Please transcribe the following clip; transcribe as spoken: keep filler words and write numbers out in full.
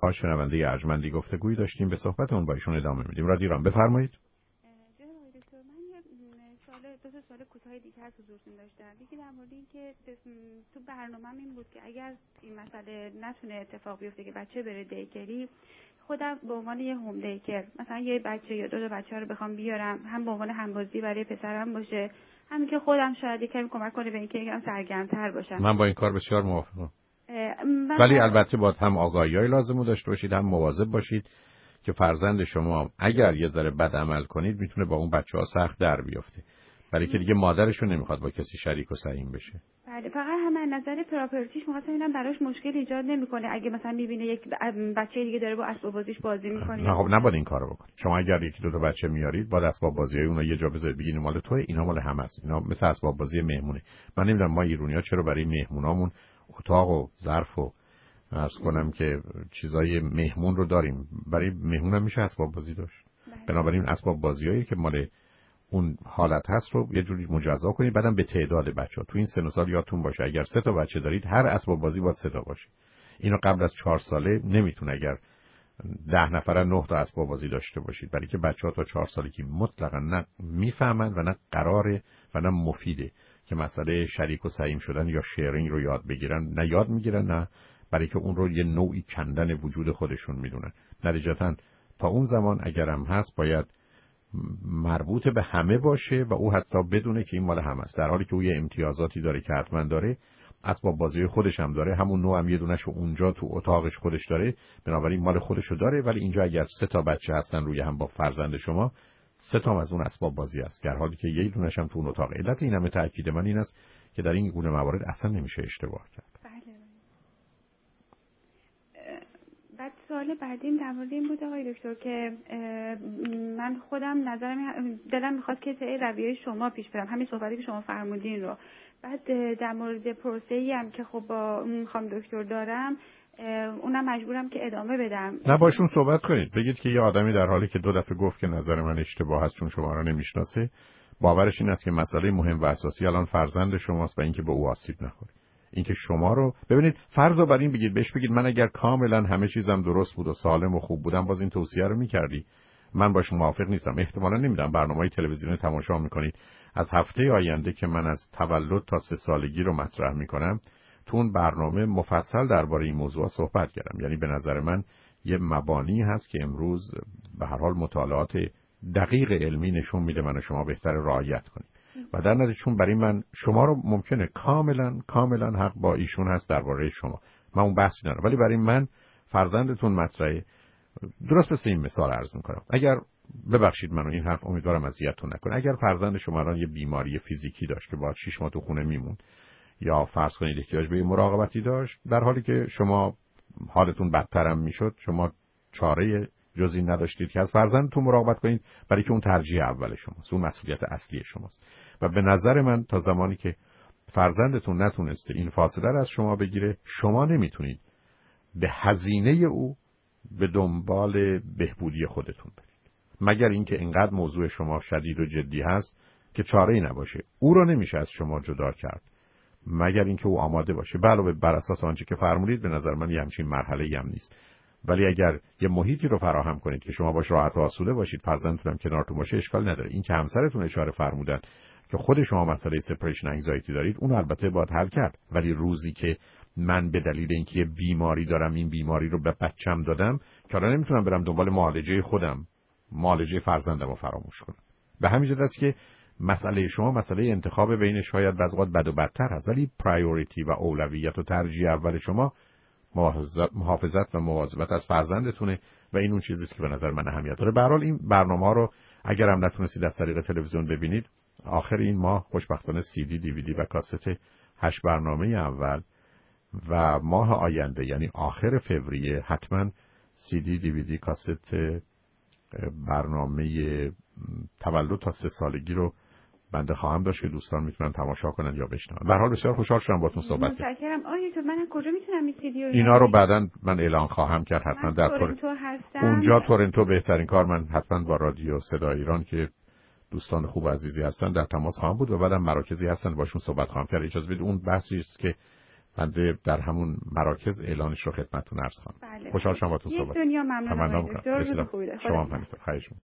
با شنونده ارجمندی گفتگویی داشتیم. به صحبتمون با ایشون ادامه میدیم. رادیران بفرمایید. دو تا سوال کوتاه دیگه از حضورتون داشتم. یکی در مورد این که تو برنامه‌م این بود که اگر این مسئله نتونه اتفاق بیفته که بچه بره دیکری، خودم به عنوان یه هوم دیکر مثلا یه بچه یا دو تا بچه رو بخوام بیارم، هم به عنوان همبازی برای پسرم باشه، همین که خودم شاید یکم کمک کنه به اینکه یکم سرگرم‌تر باشم. من با این کار بسیار موافقم. ولی البته باید هم آگاهی‌های لازم رو داشته باشید، هم مواظب باشید که فرزند شما اگر یه ذره بد عمل کنید میتونه با اون بچه‌ها سخت در بیفته. برای که دیگه مادرش رو نمیخواد با کسی شریک و سهیم بشه. بله، فقط هم از نظر پراپرتیش می‌خواستم ببینم براش مشکل ایجاد نمی‌کنه اگه مثلا می‌بینه یک بچه دیگه داره با اسباب بازیش بازی می‌کنه. نه خب نباید این کارو بکنید. شما اگر یکی دو تا بچه میارید با اسباب بازیای اونها یه جا بذارید بگین مال توئه، اینا مال همه است. اینا مثل اسباب بازی مهمونه. من نمیدونم ما ایرانی‌ها چرا برای مهمونامون اتاق و ظرف و عرض کنم که چیزای مهمون رو داریم. برای مهمون هم میشه اسباب بازی داشت. بنابراین اسباب بازیایی که مال اون حالت هست رو یه جوری مجزا کنید، بعدم به تعداد بچه‌ها. تو این سن و سال یادتون باشه اگر سه تا بچه دارید هر اسباب بازی باید سه تا باشه. اینو قبل از چهار ساله نمیتونه. اگر ده نفره نه تا اسباب بازی داشته باشید، برای که بچه‌ها تا چهار سالگی مطلقاً نه میفهمند و نه قراره و نه مفیده که مسئله شریک و سهیم شدن یا شیرینگ رو یاد بگیرن. نه یاد میگیرن، نه برای که اون رو یه نوعی کندن وجود خودشون میدونن. نتیجتاً تا اون زمان اگرم هست باید مربوط به همه باشه و او حتی بدونه که این مال همه است، در حالی که او یه امتیازاتی داره که حتما داره. اسباب بازی خودش هم داره، همون نوع هم یه دونه‌شو اونجا تو اتاقش خودش داره، بنابراین مال خودشو داره. ولی اینجا اگر سه تا بچه هستن روی هم با فرزند شما، سه تا از اون اسباب بازی است، در حالی که یه دونه‌ش هم تو اون اتاق. علت این همه تاکید من این است که در این گونه موارد اصلا نمیشه اشتباه کرد. بعد سوال بعدیم در مورد این بود آقای دکتر که من خودم نظرم دلم میخواد که طی رویه شما پیش برم، همین صحبتی که شما فرمودین رو. بعد در مورد پروسه‌ای هم که خب با خانم دکتر دارم، اونم مجبورم که ادامه بدم. نه باشون صحبت کنید، بگید که یه آدمی در حالی که دو دفعه گفت که نظر من اشتباه است چون شما رو نمیشناسه، باورش این است که مسئله مهم و اساسی الان فرزند شماست و اینکه به او آسیب نخوره. اینکه شما رو ببینید، فرض رو بر این بگید، بهش بگید من اگر کاملا همه چیزم درست بود و سالم و خوب بودم باز این توصیه رو میکردی. من باش موافق نیستم. احتمالاً نمیدونم برنامه‌های تلویزیونی تماشا میکنید. از هفته آینده که من از تولد تا سه سالگی رو مطرح میکنم، تو اون برنامه مفصل درباره این موضوع صحبت کردم. یعنی به نظر من یه مبانی هست که امروز به هر حال مطالعات دقیق علمی نشون میده من و شما بهتر رعایت کنیم. و در نتیجه چون برای من شما رو ممکنه کاملا کاملا حق با ایشون هست درباره شما، من اون بحثی ندارم، ولی برای من فرزندتون مطرحه. درست مثل این مثال عرض میکنم، اگر ببخشید منو این حرف امیدوارم اذیتتون نکنه، اگر فرزند شما الان یه بیماری فیزیکی داشت که باید شش ماه تو خونه میمون، یا فرض کنید احتیاج به مراقبتی داشت، در حالی که شما حالتون بدترم میشد، شما چاره جز این نداشتید که از فرزندتون مراقبت کنید، برای که اون ترجیح اول شماست، اون مسئولیت اصلی شماست. و به نظر من تا زمانی که فرزندتون نتونسته این فاصله رو از شما بگیره، شما نمیتونید به هزینه او به دنبال بهبودی خودتون برید، مگر اینکه اینقدر موضوع شما شدید و جدی هست که چاره‌ای نباشه. او رو نمیشه از شما جدا کرد مگر اینکه او آماده باشه. علاوه بر اساس آنچه که فرمودید به نظر من یه همچین مرحله‌ای هم نیست. ولی اگر یه محیطی رو فراهم کنید که شما باش راحت و آسوده باشید، فرزندتون هم کنارتون باشه، اشکال نداره. این که همسرتون اشاره فرمودن که خود شما مسئله سپریشن انگزایتی دارید، اون البته باید حل کرد. ولی روزی که من به دلیل اینکه یه بیماری دارم این بیماری رو به بچم دادم، که الان نمیتونم برم دنبال معالجه خودم، معالجه فرزندم رو فراموش کنم. به همین جهت است که مسئله شما مسئله انتخاب بین شاید بعضی وقت بد و بدتر هست، ولی پرایوریتی و اولویت و ترجیح اول شما محافظت و مواظبت از فرزندتونه و این اون چیزی است که به نظر من اهمیت داره. به هر حال این برنامه‌ها رو اگر هم نتونستید از طریق تلویزیون ببینید، آخر این ماه خوشبختانه سی دی، دی وی دی و کاست هشت برنامه اول و ماه آینده یعنی آخر فوریه حتما سی دی، دی وی دی، کاست برنامه تولد تا سه سالگی رو بنده خواهم داشت که دوستان میتونن تماشا کنن یا بشنون. به هر حال بسیار خوشحال شدم باهاتون صحبت کردم. متشکرم. آیا تو من کجا میتونم این سی دی رو اینا رو بعداً من اعلان خواهم کرد حتما در تورنتو هستم. اونجا تورنتو بهترین کار، من حتما با رادیو صدای ایران که دوستان خوب عزیزی هستن در تماس خواهم بود و بعدم مراکزی هستن باشون صحبت خواهم کرد. اجازه بدید اون بحثی است که بنده در همون مراکز اعلانش رو خدمتتون عرض خواهم. بله. خوشحال شدم باهاتون یک صحبت. دنیا ممنونم دکتر. روز خوبی. شما هم همینطور. خواهش